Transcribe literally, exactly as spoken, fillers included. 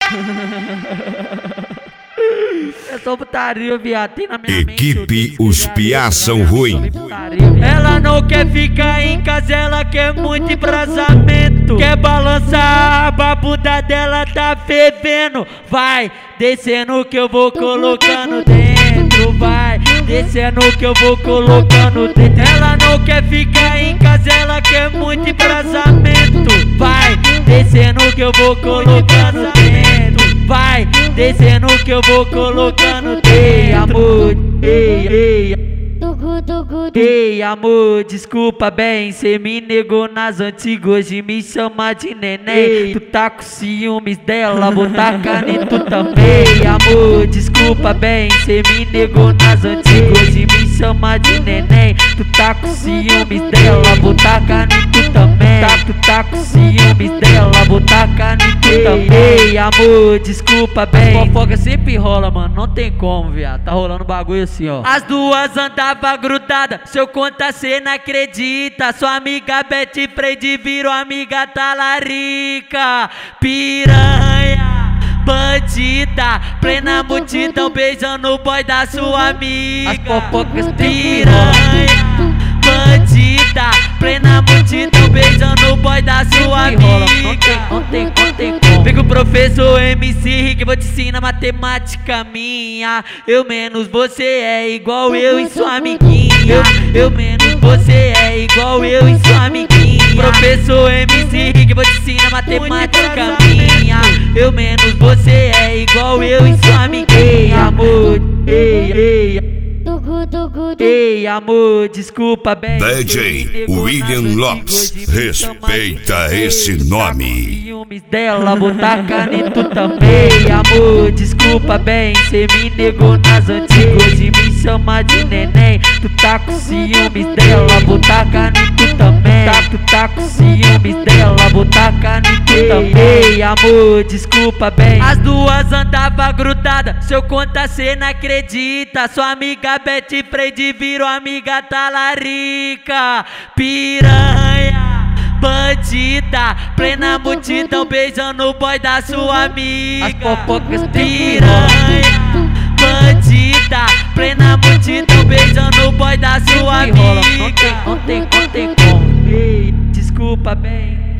Eu sou putaria, viado, tem na minha Equipe Os Piá São Ruim. Ela não quer ficar em casa, ela quer muito embrasamento. Quer balançar a bunda dela, tá fervendo. Vai descendo que eu vou colocando dentro. Vai descendo que eu vou colocando dentro. Ela não quer ficar em casa, ela quer muito embrasamento. Vai descendo que eu vou colocando dentro. Vai descendo que eu vou colocando dentro. Ei, amor, ei, ei. Ei, amor, desculpa bem, cê me negou nas antigas, hoje me chama de neném. Tu tá com ciúmes dela, vou tacar em tu também. Amor, desculpa bem, cê me negou nas antigas, hoje me chama de neném. Tu tá com ciúmes dela, vou tacar em tu também. Tá, tu tá com ciúmes dela, vou tacar em tu também. Ei, amor, desculpa bem. As fofoca sempre rola, mano, não tem como, viado. Tá rolando bagulho assim, ó. As duas andavam grudadas, se eu contar cê não acredita. Sua amiga Betty Freire virou amiga talarica. Piranha, bandida, plena multidão beijando o boy da sua amiga. As fofocas piranha, bandida, plena multidão beijando o boy da sua amiga. Não tem, não tem, não tem como. Vem com o professor M C Rick, vou te ensinar matemática minha. Eu menos você é igual eu e sua amiguinha. Eu, eu menos você é igual eu e sua amiguinha. Professor M C Rick, vou te ensinar matemática minha. Eu menos você é igual eu e sua amiguinha. Ei, amor, ei, ei. Ei, amor, desculpa bem. D J William Lopes, respeita esse nome. Ciúmes dela, vou tacar em tu também. Amor, desculpa bem, cê me negou nas antigas, hoje me chama de neném. Tu tá com ciúmes dela, vou tacar em tu também. Tá, tu tá com ciúmes dela, vou tacar em tu também. Ei, amor, desculpa bem. As duas andavam grudadas, se eu contar cê não acredita. Sua amiga Betty Freire virou amiga talarica. Piranha, bandida, plena multidão beijando o boy da sua amiga. As fofocas piranha, bandida, plena multidão beijando o boy da sua amiga. Não tem, não tem, não tem como. Ei, desculpa bem.